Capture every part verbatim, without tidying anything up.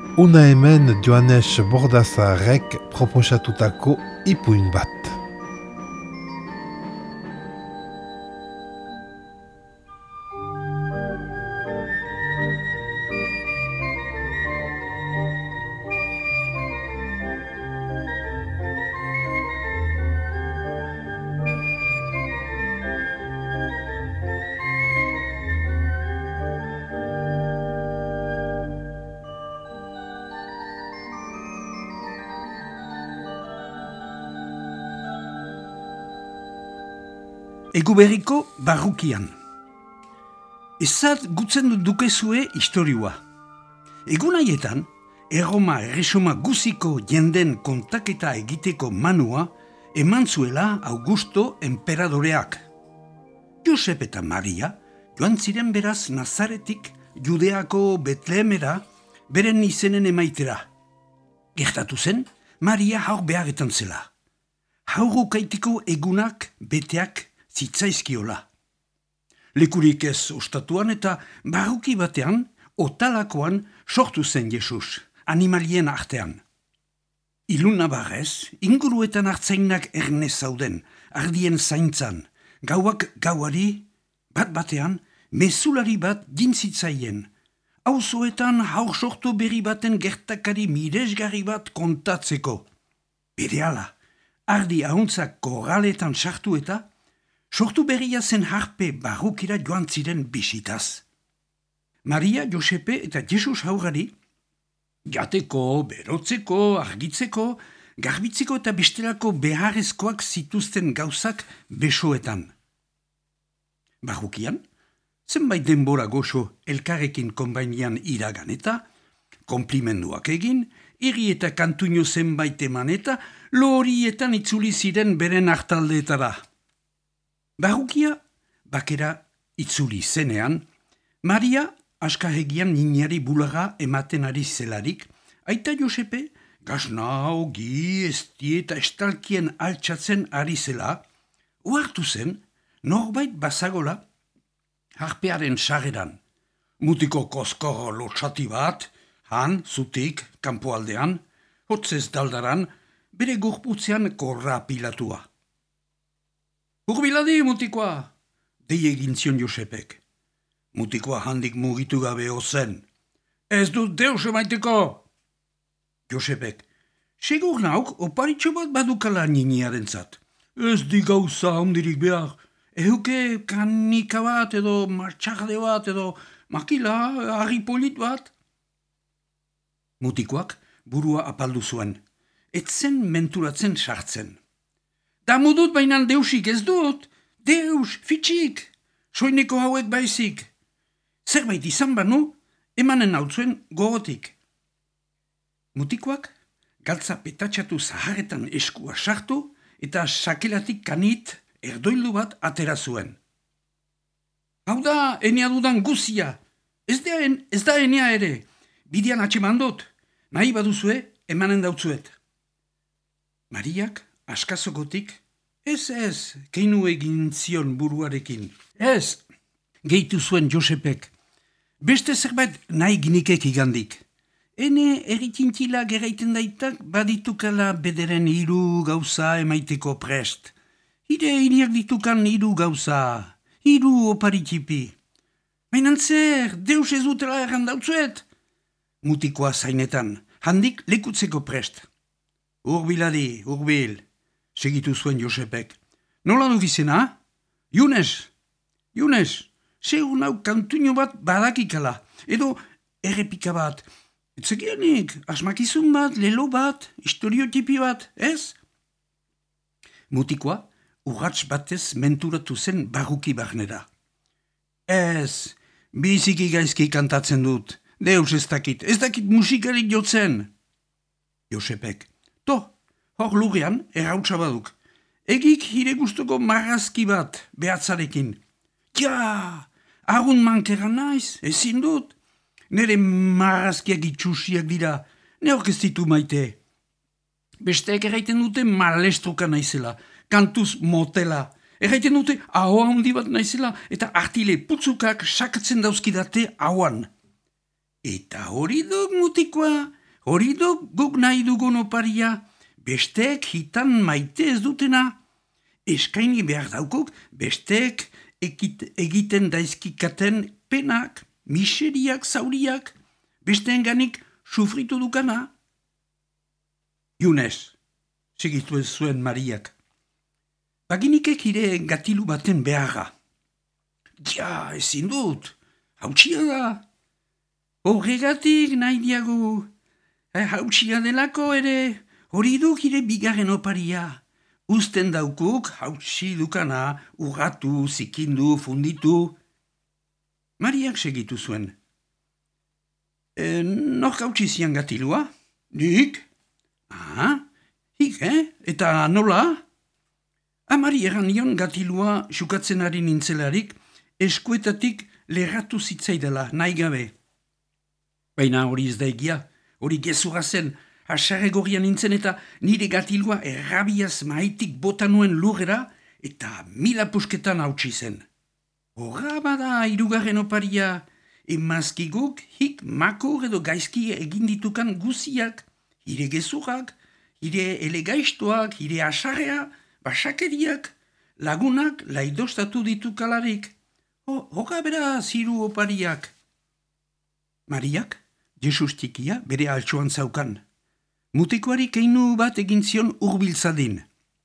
Una hemen Joanes Bordazarrek proposatutako ipuin bat. Eguberriko barrukian. Ezat gutzen dukezue historiua. Egun haietan, Erroma erresuma guziko jenden kontaketa egiteko manua eman zuela Augusto enperadoreak. Josep eta Maria joan ziren beraz Nazaretik Judeako Betlehemera beren izenen emaitera. Gertatu zen, Maria haur beharretan zela. Haur ukaiteko egunak beteak zitzaizkiola. Lekurik ez ostatuan eta barruki batean, otalakoan sortu zen Jesus, animalien artean. Iluna barrez, inguruetan hartzainak ernez zauden, ardien zaintzan, gauak gauari, bat batean, mezulari bat dintzitzaien. Auzoetan haur sortu berri baten gertakari miresgarri bat kontatzeko. Berehala, ardi ahuntzak korraletan sartu eta, sortu berria zen harpe barrukira joan ziren bisitaz. Maria, Josepe eta Jesus haurari, jateko, berotzeko, argitzeko, garbitzeko eta bestelako beharrezkoak zituzten gauzak besoetan. Barrukian, zenbait denbora goxo elkarrekin konbainian iragan eta, konplimenduak egin, irri eta kantuño zenbait eman eta, lorietan itzuli ziren beren hartaldeetara. Barrukia, bakera itzuli zenean, Maria askahegian niñari bulara ematen ari zelarik, aita Josepe, gasnau, gi, esti eta estalkien altxatzen ari zela, ohartu zen, norbait bazagola, harpearen sarreran, mutiko koskorro lotxati bat, han, zutik, kanpoaldean, hotzez daldaran, bere gorputzean korra pilatua. Urbiladi, mutikoa, dei egin zion Josepek. Mutikoa handik mugitu gabe ozen. Ez dut deus emaiteko. Josepek, segur nauk oparitxo bat badukala niniaren zat. Ez di gauza handirik behar. Ehuke kanika bat edo martxarde bat edo makila, harri polit bat. Mutikoak burua apaldu zuen. Etzen menturatzen sartzen. Damu dut bainan deusik ez dut, deus, fitxik, soineko hauek baizik. Zerbait izan banu, emanen hautzuen gogotik. Mutikoak galtza petatxatu zaharretan eskua sartu eta sakelatik kanit erdoilu bat atera zuen. Hau da, enea dudan guzia, ez da, en, ez da enea ere, bidean atxeman dut, nahi baduzue emanen dautzuet. Mariak askazokotik, ez ez, keinu egin zion buruarekin. Ez, gehitu zuen Josepek. Beste zerbait nahi ginikek igandik. Ene erritintila geraiten daitak baditukala bederen hiru gauza emaiteko prest. Ire iniak ditukan hiru gauza, hiru oparitipi. Mainan zer, deus ez dutela errandautzuet? Mutikoa zainetan, handik lekutzeko prest. Urbiladi, urbil, segitu zuen Josepek. Nola duk izena? Yunes, Yunes, segur nau kantuño bat badakikala, edo errepika bat. Etzegianik, asmakizun bat, lelo bat, historiotipi bat, ez? Mutikoa, urratz batez menturatu zen barruki barnera. Ez, biziki gaizki kantatzen dut, deus ez dakit, ez dakit musikarik jotzen. Josepek, to, hor lurrean errautsa baduk. Egik hire guztoko marrazki bat behatzarekin. Ja, arun mankera naiz, ezin dut. Nere marrazkiak itxusiak dira, ne orkestitu maite. Besteek erraiten dute malestruka naizela, kantuz motela. Erraiten dute ahoa handi bat naizela eta artile putzukak sakatzen dauzkidate ahoan. Eta hori duk mutikoa, hori do guk nahi dugun oparia, besteek hitan maite ez dutena, eskaini behar daukuk besteek egiten daizkikaten penak, miseriak, zauriak, besteenganik sufritu dukana. Junez, segitu ez zuen Mariak. Baginikek ire gatilu baten beharra. Ja, ezin dut, hautsia da. Horregatik nahi diagu, eh, hautsia delako ere, hori duk ire bigarren oparia. Uzten daukuk hautsi dukana, urratu, zikindu, funditu. Mariak segitu zuen. E, Nork hautsi zian gatilua? Nik? Ah, hik, eh? Eta nola? Amari eran nion gatilua xukatzen ari nintzelarik, eskuetatik lerratu zitzaidela, nahi gabe. Baina hori ez da egia, hori gezurra zen, hasarregorrian nintzen eta nire gatilua errabiaz maitik bota nuen lurrera eta mila pusketan hautsi zen. Horra bada hirugarren oparia, emazkiguk hik makor edo gaizki egin ditukan guziak, hire gezurrak, hire elegaistoak, hire asarrea, basakeriak, lagunak laidostatu ditukalarik. Horra bera ziru opariak. Mariak, Jesus tikia, bere altxoan zaukan. Mutikoari keinu bat egin zion urbiltzadin.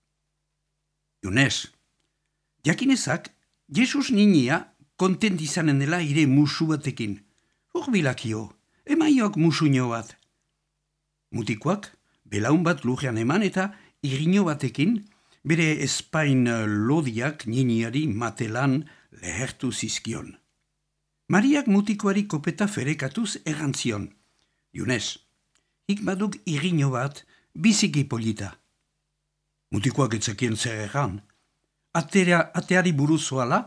Junez, jakinezak, Jesus ninia kontent izanen dela ire musu batekin. Urbilakio, emaioak musuño bat. Mutikoak, belaun bat lurrean eman eta irino batekin, bere espain lodiak niniari matelan lehertu zizkion. Mariak mutikoari kopeta ferekatuz errantzion. Junez, hik baduk irino bat, biziki polita. Mutikoak etzakien zer erran. Atera, ateari buruz zoala,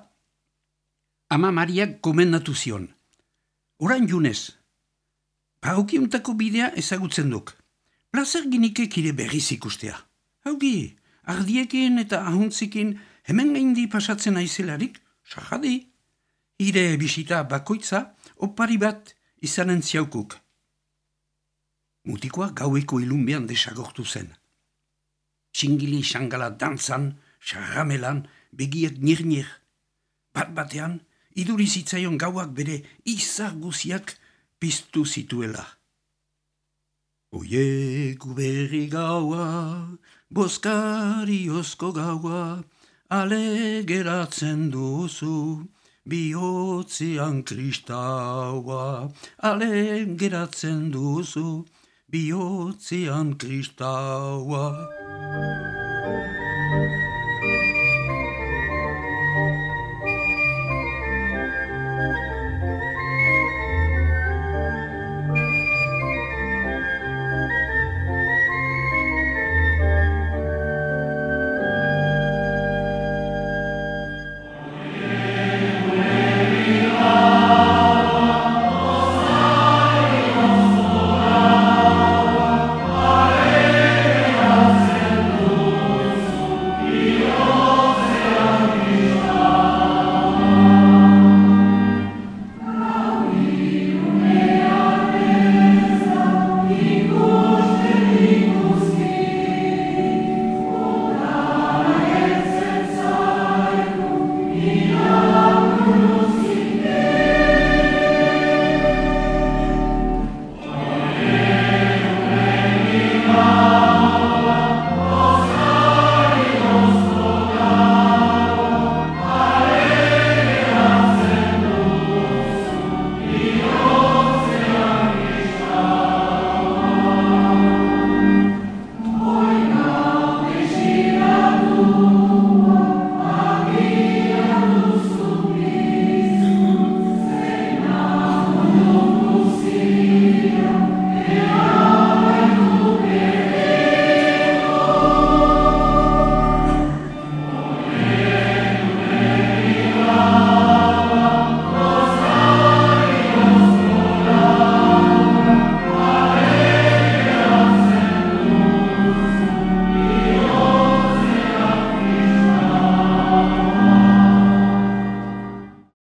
ama Mariak gomendatu zion. Orain Junez, paukiuntako bidea ezagutzen duk. Plazer ginikek ire berriz ikustea. Haugi, ardiekin eta ahuntzikin hemen gaindi pasatzen aizelarik, sajadi. Ire bisita bakoitza, opari bat izanen ziaukuk. Mutikoa gaueko ilunbean desagortu zen. Txingili xangala dantzan, xarramelan, begiak nir-nir. Bat batean, iduri zitzaion gauak bere izar guziak piztu zituela. Oie guberri gaua, boskari osko gaua, ale geratzen duzu, bihotzean kristaua, ale geratzen duzu, bihotzean kristaua.